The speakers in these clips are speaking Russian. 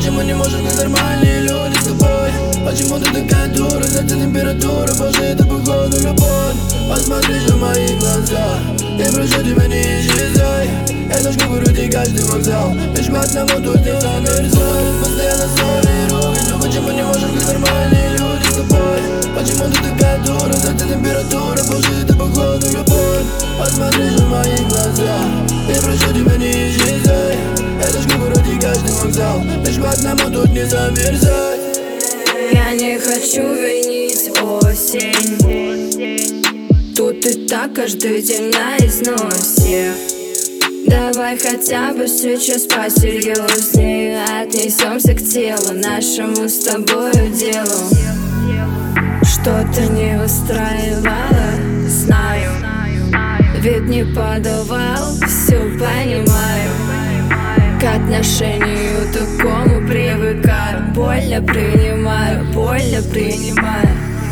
почему не можем быть нормальные люди с тобой? Почему ты такая дура, за температура, боже, это походу любовь. Посмотри в мои глаза, я прошу тебя, не исчезай. Это ж как вроде каждый вокзал, лишь к одному тут не замерзай. Постоянно ссоры и ругань, но почему не можем быть нормальные люди с тобой? Почему ты такая дура, за температура, боже, это походу любовь. Посмотри в мои глаза, я прошу тебя, не исчезай. Это ж как вроде каждый вокзал, лишь к одному тут не замерзай. Я не хочу винить осень, тут и так каждый день на износе. Давай хотя бы сейчас посерьезнее отнесемся к телу, нашему с тобою делу. Что-то не устраивало, знаю, вид не подавал, все понимаю. К отношению такому привыкаю, больно принимаю, больно принимаю.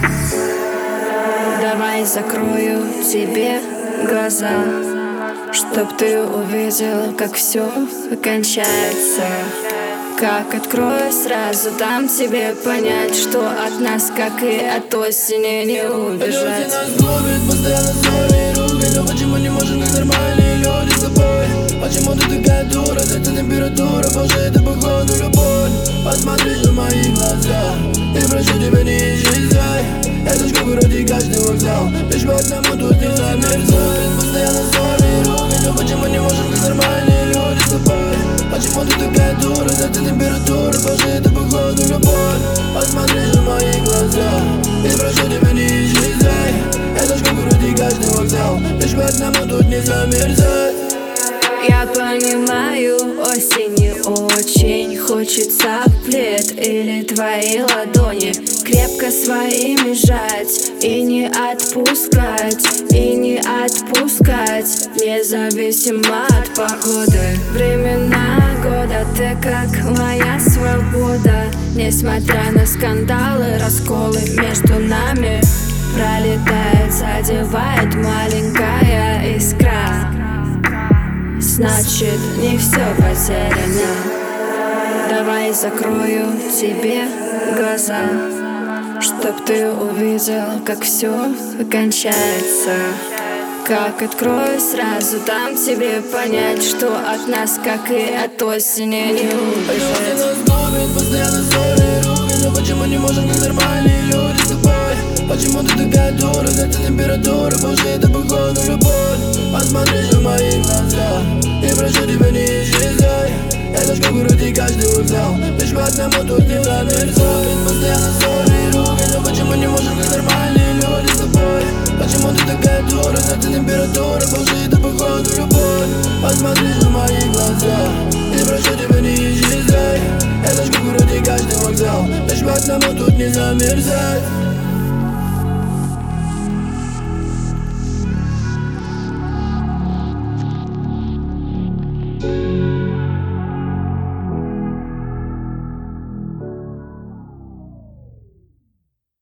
Давай закрою тебе глаза, чтоб ты увидел, как все кончается. Как открою, сразу дам тебе понять, что от нас, как и от осени, не убежать. Нас губит, постоянно ссоры и ругань, но почему не можем быть нормальные люди с тобой? Почему ты такая дура, за температура, боже, это походу любовь. Посмотри в мои глаза, я прошу тебя, не исчезай. Это ж как вроде каждый вокзал, лишь к одному тут не замерзай. Постоянно ссоры и ругань, но почему не можем быть нормальные люди с тобой? Почему ты такая дура, за температура, боже, это походу любовь. Посмотри в мои глаза, я прошу тебя, не исчезай. Это ж как вроде каждый вокзал, лишь к одному тут не замерзай. Я понимаю, осенью очень хочется в плед или твои ладони крепко своими сжать и не отпускать, и не отпускать, независимо от погоды. Времена года, ты как моя свобода. Несмотря на скандалы, расколы между нами, пролетает, задевает маленькая искра. Значит, не все потеряно. Давай закрою тебе глаза, чтоб ты увидел, как все кончается. Как открою, сразу дам тебе понять, что от нас, как и от осени, не убежать. Нас губит, постоянно ссоры и ругань, но почему не можем быть нормальные люди с тобой? Почему ты такая дура, за температура, боже, это походу любовь. Посмотри в мои глаза, я прошу тебя, не исчезай. Это ж как вроде каждый вокзал, лишь к одному тут не замерзай. Постоянно ссоры и ругань, но почему не можем быть нормальные люди с тобой? Почему ты такая дура, за температура, боже, это походу любовь. Посмотри в мои глаза, я прошу тебя, не исчезай. Это ж как вроде каждый вокзал, лишь к одному тут не замерзай.